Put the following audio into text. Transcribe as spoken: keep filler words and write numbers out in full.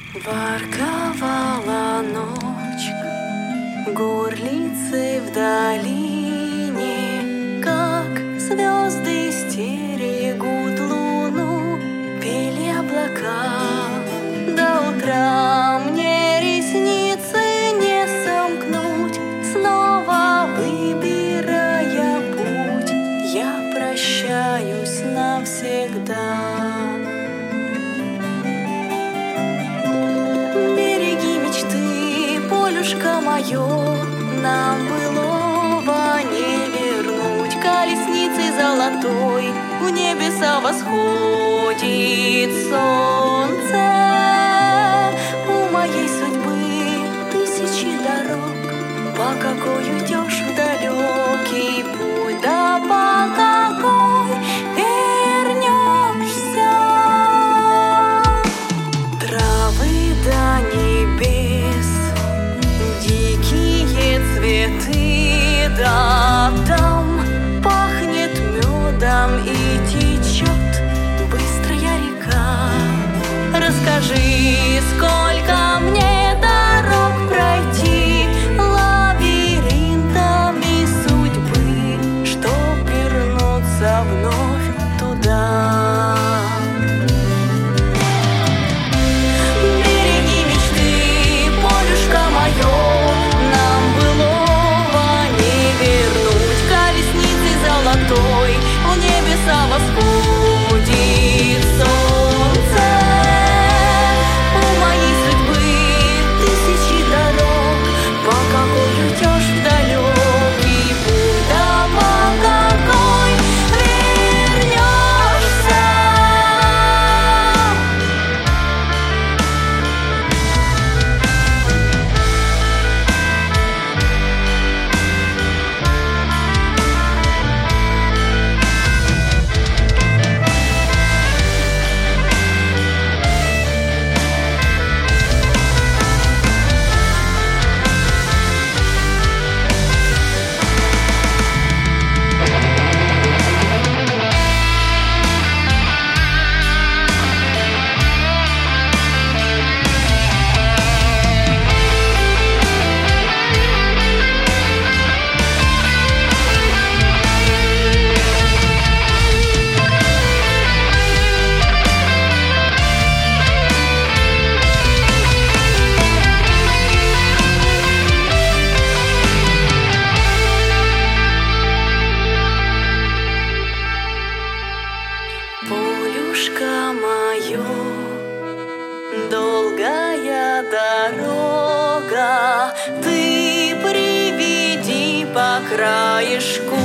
Ворковала ночь горлицей в долине, как звезды стерегут луну, пели облака. До утра мне ресницы не сомкнуть, снова выбирая путь, я прощаюсь навсегда. Полюшка мое, нам былого не вернуть. Колесницей золотой в небеса восходит солнце. У моей судьбы тысячи дорог, по какой уйдешь в далекий путь, да по какой вернешься. Травы до небес, дикие цветы, да там пахнет медом и течет быстрая река. Расскажи, сколько мне дорог пройти лабиринтами судьбы, чтоб вернуться вновь туда. Береги мечты, полюшка мое, в небеса восходит солнце. У моей судьбы тысячи дорог, по какой уйдешь в далекий путь, да по какой вернешься. Полюшка мое, долгая дорога, ты приведи по краешку